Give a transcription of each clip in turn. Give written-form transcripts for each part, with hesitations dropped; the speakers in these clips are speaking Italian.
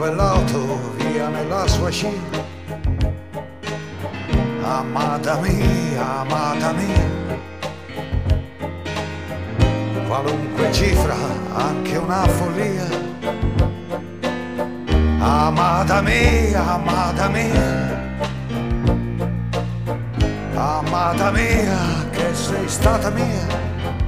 quell'auto via nella sua scia. Amata mia, qualunque cifra, anche una follia. Amata mia, amata mia, che sei stata mia.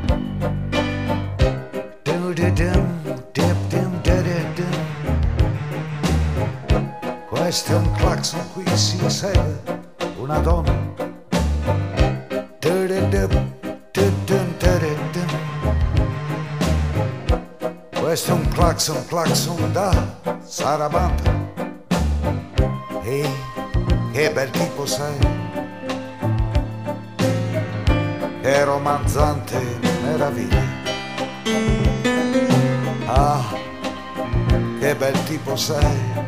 Questo è un clacson, qui si segue una donna. Questo è un clacson da Sarabanda. Ehi, che bel tipo sei, che romanzante meraviglia. Ah, che bel tipo sei,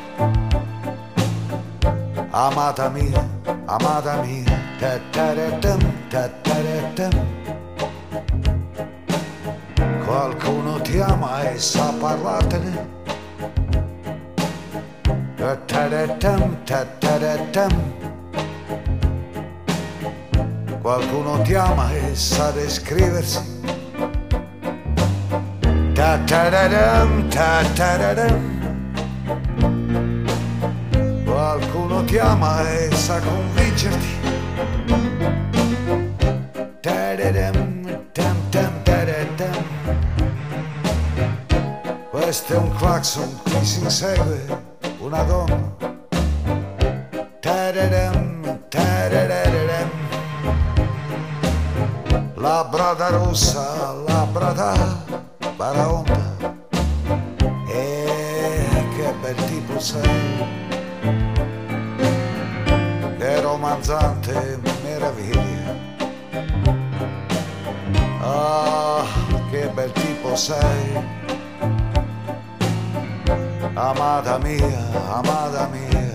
amata mia, ta-ta-ra-tam. Qualcuno ti ama e sa parlartene. Ta-ta-ra-tam. Qualcuno ti ama e sa descriversi. Ta-ta-ra-tam. Qualcuno ti ama e sa convincerti. Questo è un clacson, qui si insegue una donna. Labrada rossa, labrada baraonda. Che bel tipo sei, che romanzante meraviglia. Ah, che bel tipo sei, amata mia,